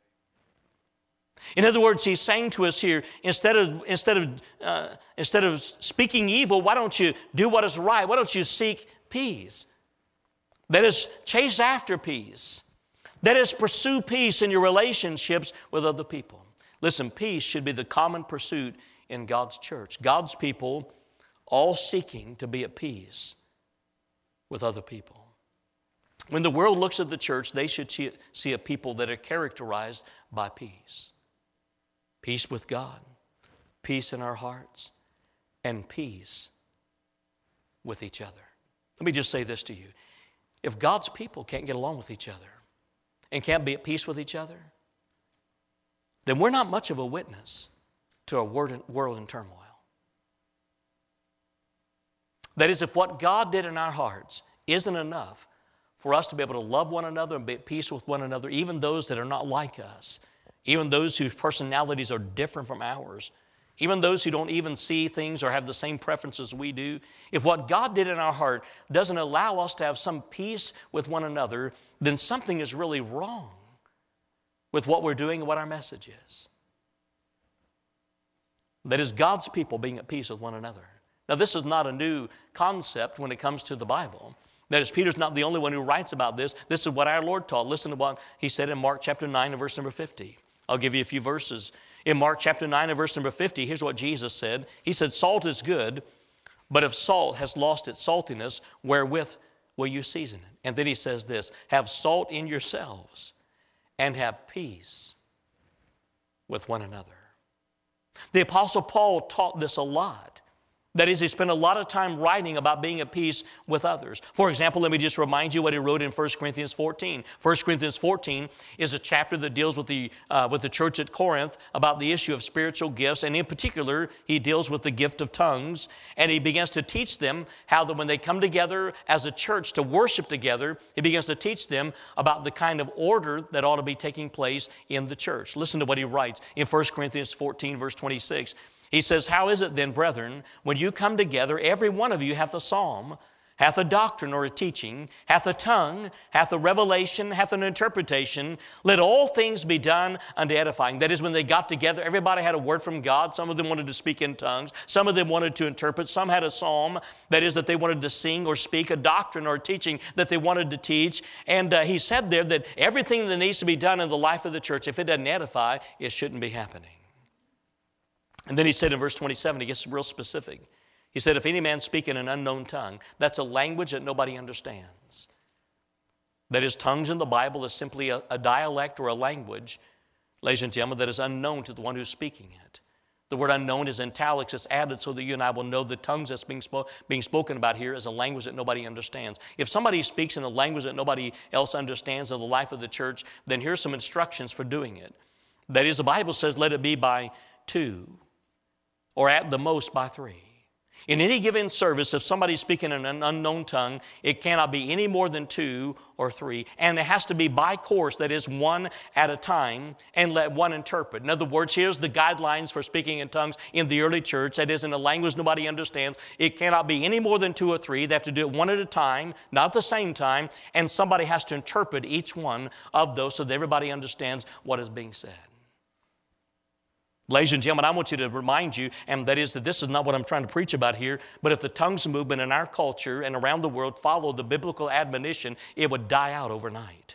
In other words, he's saying to us here, instead of, instead of, uh, instead of speaking evil, why don't you do what is right? Why don't you seek peace? That is, chase after peace. That is, pursue peace in your relationships with other people. Listen, peace should be the common pursuit in God's church. God's people all seeking to be at peace with other people. When the world looks at the church, they should see, see a people that are characterized by peace. Peace with God, peace in our hearts, and peace with each other. Let me just say this to you. If God's people can't get along with each other and can't be at peace with each other, then we're not much of a witness to a world in turmoil. That is, if what God did in our hearts isn't enough for us to be able to love one another and be at peace with one another, even those that are not like us, even those whose personalities are different from ours, even those who don't even see things or have the same preferences we do, if what God did in our heart doesn't allow us to have some peace with one another, then something is really wrong with what we're doing and what our message is. That is, God's people being at peace with one another. Now, this is not a new concept when it comes to the Bible. That is, Peter's not the only one who writes about this. This is what our Lord taught. Listen to what he said in Mark chapter nine and verse number fifty. I'll give you a few verses. In Mark chapter nine and verse number fifty, here's what Jesus said. He said, salt is good, but if salt has lost its saltiness, wherewith will you season it? And then he says this, have salt in yourselves and have peace with one another. The Apostle Paul taught this a lot That is, he spent a lot of time writing about being at peace with others. For example, let me just remind you what he wrote in First Corinthians fourteen. First Corinthians fourteen is a chapter that deals with the, uh, with the church at Corinth about the issue of spiritual gifts, and in particular, he deals with the gift of tongues, and he begins to teach them how that when they come together as a church to worship together, he begins to teach them about the kind of order that ought to be taking place in the church. Listen to what he writes in First Corinthians fourteen, verse twenty-six. He says, "How is it then, brethren, when you come together, every one of you hath a psalm, hath a doctrine or a teaching, hath a tongue, hath a revelation, hath an interpretation. Let all things be done unto edifying." That is, when they got together, everybody had a word from God. Some of them wanted to speak in tongues. Some of them wanted to interpret. Some had a psalm, that is, that they wanted to sing or speak, a doctrine or a teaching that they wanted to teach. And uh, he said there that everything that needs to be done in the life of the church, if it doesn't edify, it shouldn't be happening. And then he said in verse twenty-seven, he gets real specific. He said, "If any man speak in an unknown tongue," that's a language that nobody understands. That is, tongues in the Bible is simply a, a dialect or a language, ladies and gentlemen, that is unknown to the one who's speaking it. The word unknown is in italics. It's added so that you and I will know the tongues that's being, spo- being spoken about here is a language that nobody understands. If somebody speaks in a language that nobody else understands in the life of the church, then here's some instructions for doing it. That is, the Bible says, let it be by two, or at the most by three. In any given service, if somebody's speaking in an unknown tongue, it cannot be any more than two or three. And it has to be by course, that is one at a time, and let one interpret. In other words, here's the guidelines for speaking in tongues in the early church. That is, in a language nobody understands. It cannot be any more than two or three. They have to do it one at a time, not at the same time, and somebody has to interpret each one of those so that everybody understands what is being said. Ladies and gentlemen, I want you to remind you, and that is that this is not what I'm trying to preach about here, but if the tongues movement in our culture and around the world followed the biblical admonition, it would die out overnight.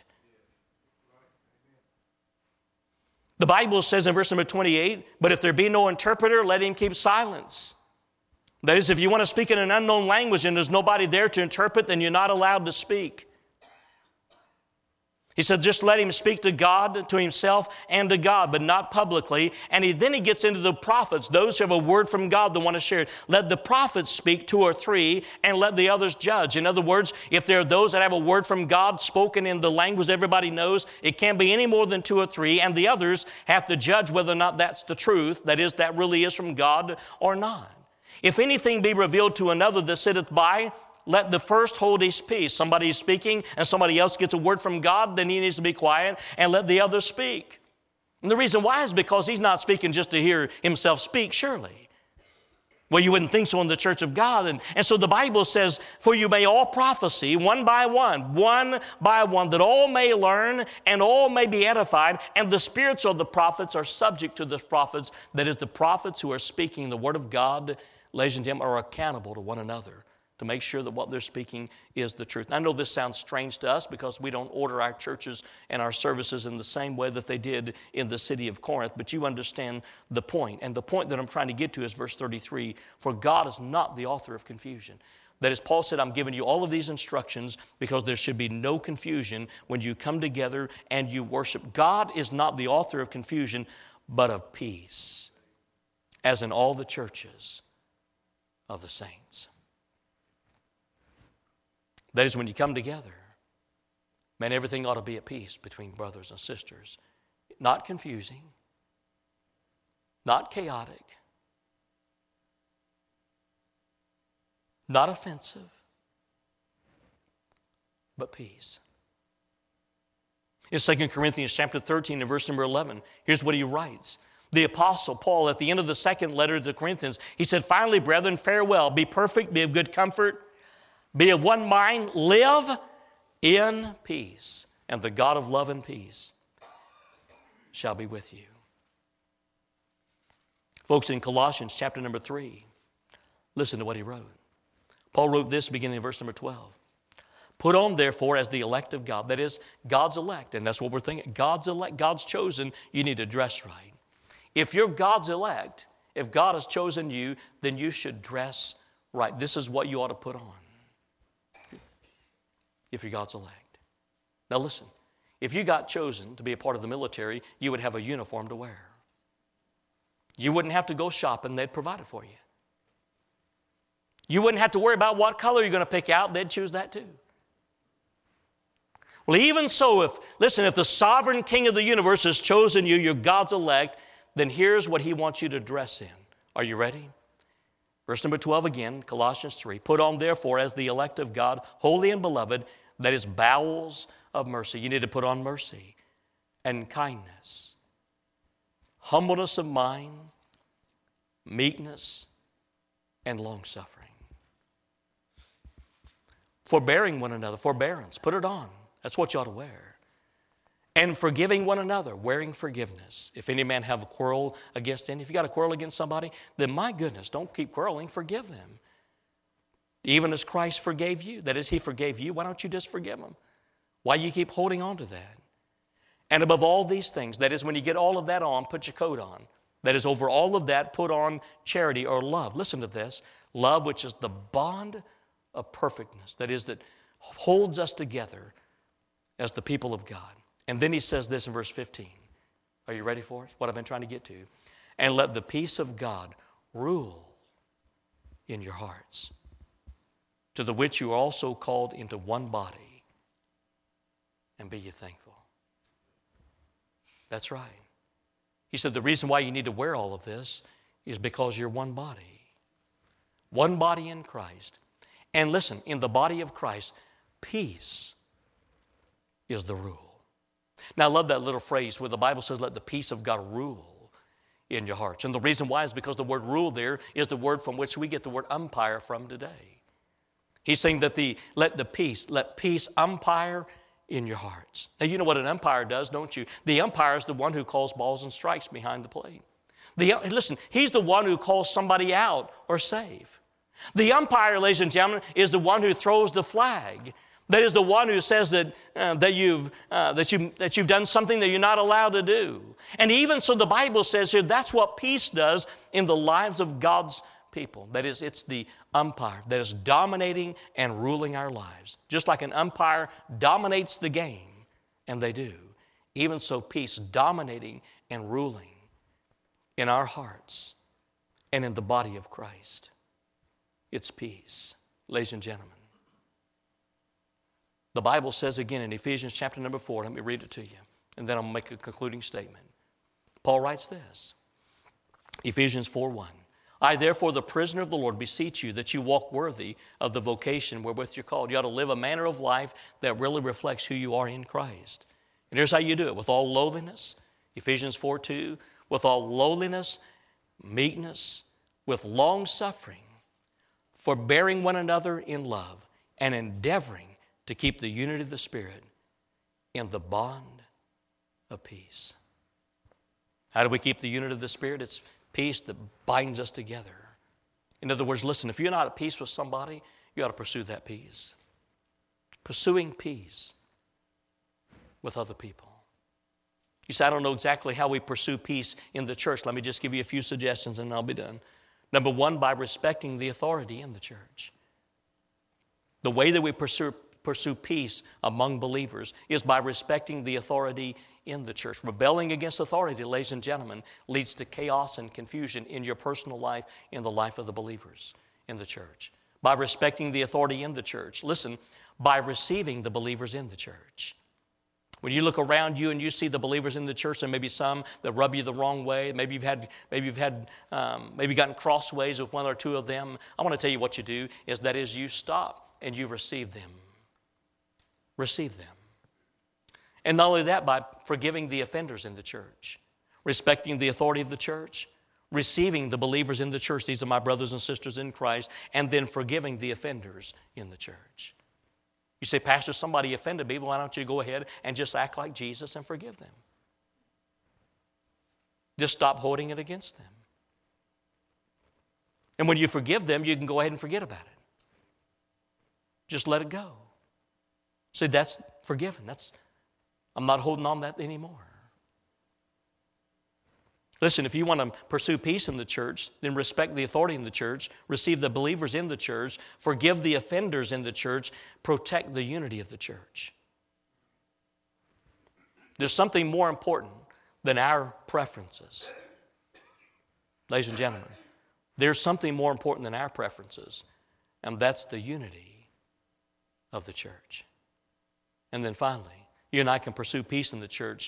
The Bible says in verse number twenty-eight, "But if there be no interpreter, let him keep silence." That is, if you want to speak in an unknown language and there's nobody there to interpret, then you're not allowed to speak. He said, just let him speak to God, to himself, and to God, but not publicly. And he, then he gets into the prophets, those who have a word from God that want to share it. Let the prophets speak, two or three, and let the others judge. In other words, if there are those that have a word from God spoken in the language everybody knows, it can't be any more than two or three, and the others have to judge whether or not that's the truth, that is, that really is from God or not. If anything be revealed to another that sitteth by, let the first hold his peace. Somebody is speaking and somebody else gets a word from God, then he needs to be quiet and let the other speak. And the reason why is because he's not speaking just to hear himself speak, surely. Well, you wouldn't think so in the church of God. And, and so the Bible says, "For you may all prophesy one by one, one by one, that all may learn and all may be edified. And the spirits of the prophets are subject to the prophets." That is, the prophets who are speaking the word of God, ladies and gentlemen, are accountable to one another to make sure that what they're speaking is the truth. I know this sounds strange to us because we don't order our churches and our services in the same way that they did in the city of Corinth, but you understand the point. And the point that I'm trying to get to is verse thirty-three, "For God is not the author of confusion." That is, Paul said, I'm giving you all of these instructions because there should be no confusion when you come together and you worship. God is not the author of confusion, but of peace, as in all the churches of the saints. That is, when you come together, man, everything ought to be at peace between brothers and sisters. Not confusing, not chaotic, not offensive, but peace. In Second Corinthians chapter thirteen and verse number eleven, here's what he writes. The Apostle Paul, at the end of the second letter to the Corinthians, he said, "Finally, brethren, farewell. Be perfect, be of good comfort, be of one mind, live in peace, and the God of love and peace shall be with you." Folks, in Colossians chapter number three, listen to what he wrote. Paul wrote this beginning in verse number twelve. "Put on, therefore, as the elect of God," that is, God's elect, and that's what we're thinking. God's elect, God's chosen, you need to dress right. If you're God's elect, if God has chosen you, then you should dress right. This is what you ought to put on if you're God's elect. Now listen, if you got chosen to be a part of the military, you would have a uniform to wear. You wouldn't have to go shopping, they'd provide it for you. You wouldn't have to worry about what color you're going to pick out. They'd choose that too. Well, even so, if, listen, if the sovereign King of the universe has chosen you, you're God's elect, then here's what he wants you to dress in. Are you ready? Verse number twelve again, Colossians three. Put on therefore as the elect of God, holy and beloved, that is bowels of mercy. You need to put on mercy and kindness, humbleness of mind, meekness, and long-suffering. Forbearing one another, forbearance, put it on. That's what you ought to wear. And forgiving one another, wearing forgiveness. If any man have a quarrel against any, if you got a quarrel against somebody, then my goodness, don't keep quarreling, forgive them. Even as Christ forgave you, that is, he forgave you, why don't you just forgive them? Why you keep holding on to that? And above all these things, that is, when you get all of that on, put your coat on. That is, over all of that, put on charity or love. Listen to this. Love, which is the bond of perfectness. That is, that holds us together as the people of God. And then he says this in verse fifteen. Are you ready for it? What I've been trying to get to. And let the peace of God rule in your hearts, to the which you are also called into one body, and be ye thankful. That's right. He said the reason why you need to wear all of this is because you're one body. One body in Christ. And listen, in the body of Christ, peace is the rule. Now, I love that little phrase where the Bible says, let the peace of God rule in your hearts. And the reason why is because the word rule there is the word from which we get the word umpire from today. He's saying that the, let the peace, let peace umpire in your hearts. Now, you know what an umpire does, don't you? The umpire is the one who calls balls and strikes behind the plate. The, listen, he's the one who calls somebody out or save. The umpire, ladies and gentlemen, is the one who throws the flag. That is the one who says that, uh, that, you've, uh, that, you, that you've done something that you're not allowed to do. And even so, the Bible says here, that's what peace does in the lives of God's people. That is, it's the umpire that is dominating and ruling our lives. Just like an umpire dominates the game, and they do. Even so, peace dominating and ruling in our hearts and in the body of Christ. It's peace, ladies and gentlemen. The Bible says again in Ephesians chapter number four, let me read it to you, and then I'll make a concluding statement. Paul writes this, Ephesians four one. I, therefore, the prisoner of the Lord, beseech you that you walk worthy of the vocation wherewith you're called. You ought to live a manner of life that really reflects who you are in Christ. And here's how you do it, with all lowliness, Ephesians four two, with all lowliness, meekness, with long suffering, forbearing one another in love, and endeavoring to keep the unity of the Spirit in the bond of peace. How do we keep the unity of the Spirit? It's peace that binds us together. In other words, listen, if you're not at peace with somebody, you ought to pursue that peace. Pursuing peace with other people. You say, I don't know exactly how we pursue peace in the church. Let me just give you a few suggestions and I'll be done. Number one, by respecting the authority in the church. The way that we pursue pursue peace among believers is by respecting the authority in the church. Rebelling against authority, ladies and gentlemen, leads to chaos and confusion in your personal life, in the life of the believers in the church. By respecting the authority in the church. Listen, by receiving the believers in the church. When you look around you and you see the believers in the church, and maybe some that rub you the wrong way, maybe you've had, maybe you've had, um, maybe gotten crossways with one or two of them. I want to tell you what you do is that is you stop and you receive them. Receive them. And not only that, by forgiving the offenders in the church, respecting the authority of the church, receiving the believers in the church, these are my brothers and sisters in Christ, and then forgiving the offenders in the church. You say, Pastor, somebody offended me, why don't you go ahead and just act like Jesus and forgive them? Just stop holding it against them. And when you forgive them, you can go ahead and forget about it. Just let it go. See, that's forgiven. That's, I'm not holding on to that anymore. Listen, if you want to pursue peace in the church, then respect the authority in the church, receive the believers in the church, forgive the offenders in the church, protect the unity of the church. There's something more important than our preferences. Ladies and gentlemen, there's something more important than our preferences. And that's the unity of the church. And then finally, you and I can pursue peace in the church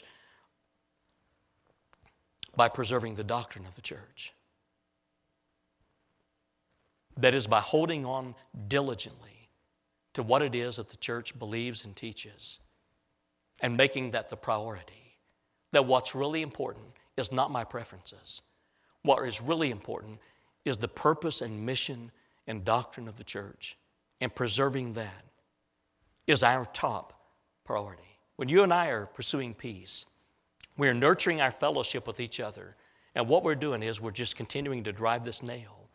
by preserving the doctrine of the church. That is, by holding on diligently to what it is that the church believes and teaches and making that the priority. That what's really important is not my preferences. What is really important is the purpose and mission and doctrine of the church, and preserving that is our top priority. When you and I are pursuing peace, we're nurturing our fellowship with each other, and what we're doing is we're just continuing to drive this nail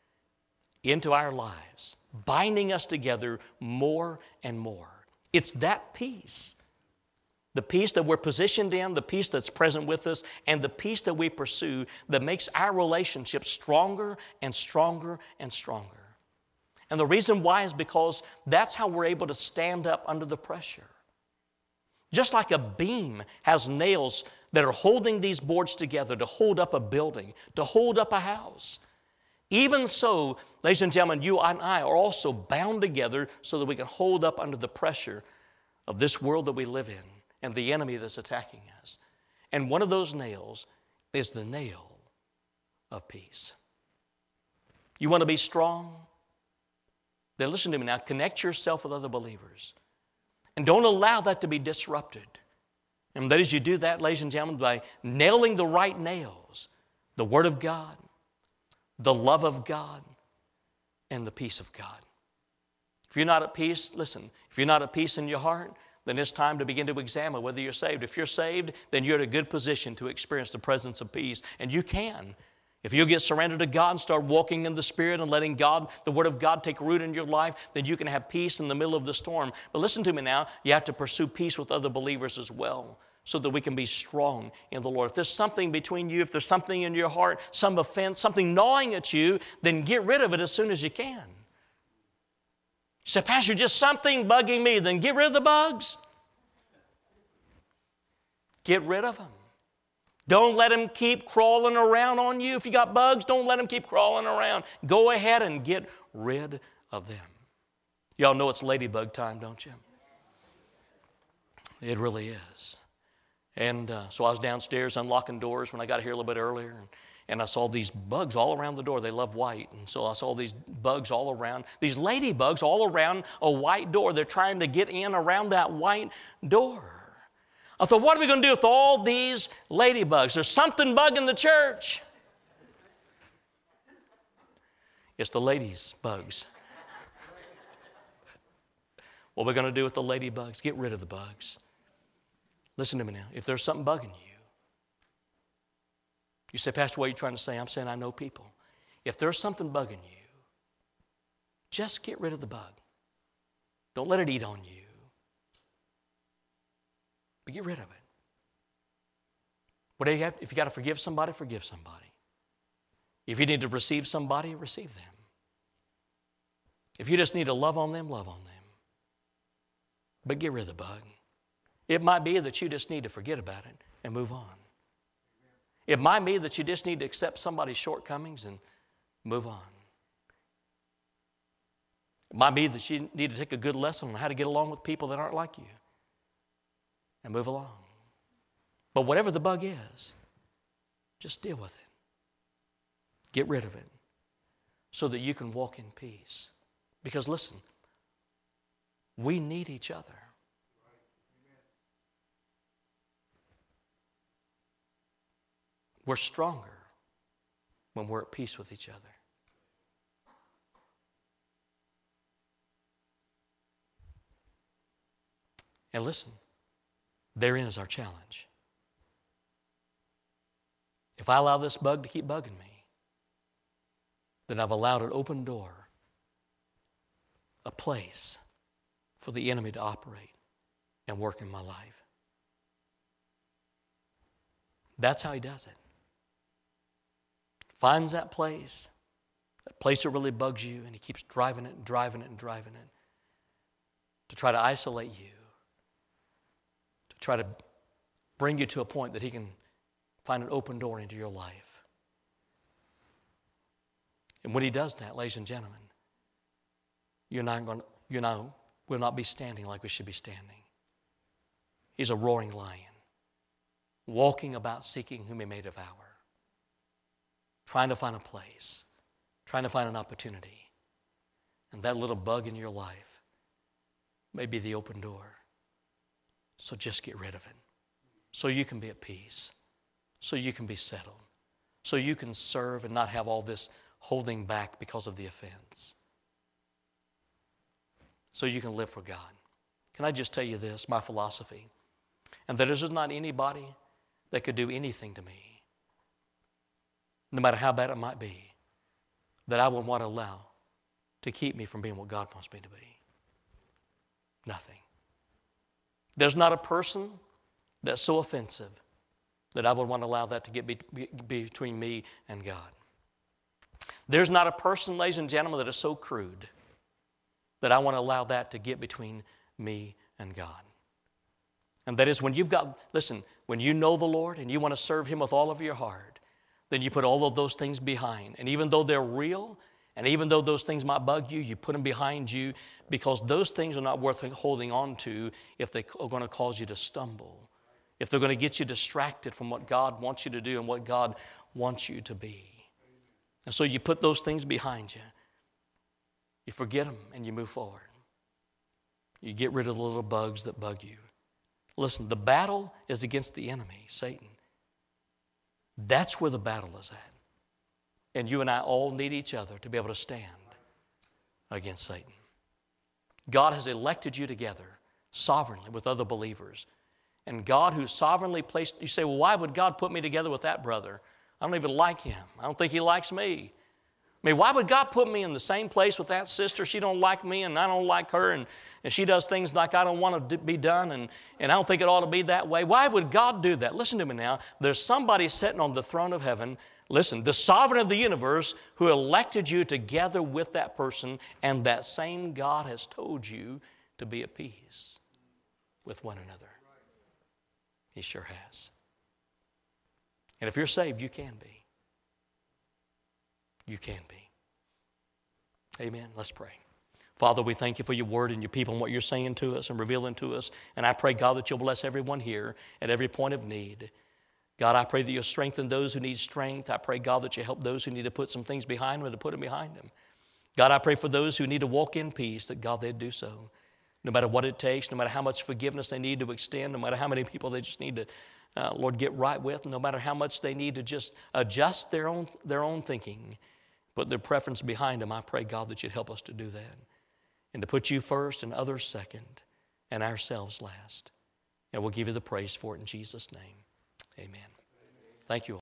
into our lives, binding us together more and more. It's that peace, the peace that we're positioned in, the peace that's present with us, and the peace that we pursue that makes our relationship stronger and stronger and stronger. And the reason why is because that's how we're able to stand up under the pressure. Just like a beam has nails that are holding these boards together to hold up a building, to hold up a house. Even so, ladies and gentlemen, you and I are also bound together so that we can hold up under the pressure of this world that we live in and the enemy that's attacking us. And one of those nails is the nail of peace. You want to be strong? Then listen to me now. Connect yourself with other believers. And don't allow that to be disrupted. And that is, you do that, ladies and gentlemen, by nailing the right nails. The Word of God, the love of God, and the peace of God. If you're not at peace, listen, if you're not at peace in your heart, then it's time to begin to examine whether you're saved. If you're saved, then you're in a good position to experience the presence of peace. And you can. If you get surrendered to God and start walking in the Spirit and letting God, the Word of God, take root in your life, then you can have peace in the middle of the storm. But listen to me now, you have to pursue peace with other believers as well so that we can be strong in the Lord. If there's something between you, if there's something in your heart, some offense, something gnawing at you, then get rid of it as soon as you can. You say, Pastor, just something bugging me, then get rid of the bugs. Get rid of them. Don't let them keep crawling around on you. If you got bugs, don't let them keep crawling around. Go ahead and get rid of them. Y'all know it's ladybug time, don't you? It really is. And uh, so I was downstairs unlocking doors when I got here a little bit earlier, and, and I saw these bugs all around the door. They love white, and so I saw these bugs all around, these ladybugs all around a white door. They're trying to get in around that white door. I thought, what are we going to do with all these ladybugs? There's something bugging the church. It's the ladies' bugs. What are we going to do with the ladybugs? Get rid of the bugs. Listen to me now. If there's something bugging you, you say, Pastor, what are you trying to say? I'm saying I know people. If there's something bugging you, just get rid of the bug. Don't let it eat on you. But get rid of it. Whatever you have, if you got to forgive somebody, forgive somebody. If you need to receive somebody, receive them. If you just need to love on them, love on them. But get rid of the bug. It might be that you just need to forget about it and move on. It might be that you just need to accept somebody's shortcomings and move on. It might be that you need to take a good lesson on how to get along with people that aren't like you and move along. But whatever the bug is, just deal with it. Get rid of it so that you can walk in peace. Because listen, we need each other. We're stronger when we're at peace with each other. And listen, therein is our challenge. If I allow this bug to keep bugging me, then I've allowed an open door, a place for the enemy to operate and work in my life. That's how he does it. Finds that place, that place that really bugs you, and he keeps driving it and driving it and driving it to try to isolate you, to try to bring you to a point that he can find an open door into your life. And when he does that, ladies and gentlemen, you're not going to, you know, we'll not be standing like we should be standing. He's a roaring lion, walking about seeking whom he may devour, trying to find a place, trying to find an opportunity. And that little bug in your life may be the open door. So just get rid of it, so you can be at peace, so you can be settled, so you can serve and not have all this holding back because of the offense, so you can live for God. Can I just tell you this, my philosophy, and that there's not anybody that could do anything to me, no matter how bad it might be, that I would want to allow to keep me from being what God wants me to be. Nothing. There's not a person that's so offensive that I would want to allow that to get be, be, between me and God. There's not a person, ladies and gentlemen, that is so crude that I want to allow that to get between me and God. And that is when you've got, listen, when you know the Lord and you want to serve Him with all of your heart, then you put all of those things behind. And even though they're real, and even though those things might bug you, you put them behind you, because those things are not worth holding on to if they are going to cause you to stumble, if they're going to get you distracted from what God wants you to do and what God wants you to be. And so you put those things behind you. You forget them and you move forward. You get rid of the little bugs that bug you. Listen, the battle is against the enemy, Satan. That's where the battle is at. And you and I all need each other to be able to stand against Satan. God has elected you together sovereignly with other believers. And God who sovereignly placed, you say, well, why would God put me together with that brother? I don't even like him. I don't think he likes me. I mean, why would God put me in the same place with that sister? She don't like me and I don't like her, and, and she does things like I don't want to be done, and, and I don't think it ought to be that way. Why would God do that? Listen to me now. There's somebody sitting on the throne of heaven, listen, the sovereign of the universe, who elected you together with that person, and that same God has told you to be at peace with one another. He sure has. And if you're saved, you can be. You can be. Amen. Let's pray. Father, we thank you for your word and your people and what you're saying to us and revealing to us. And I pray, God, that you'll bless everyone here at every point of need. God, I pray that you'll strengthen those who need strength. I pray, God, that you help those who need to put some things behind them to put them behind them. God, I pray for those who need to walk in peace, that, God, they'd do so. No matter what it takes, no matter how much forgiveness they need to extend, no matter how many people they just need to, uh, Lord, get right with, no matter how much they need to just adjust their own, their own thinking, put their preference behind them, I pray, God, that you'd help us to do that and to put you first and others second and ourselves last. And we'll give you the praise for it in Jesus' name. Amen. Thank you all.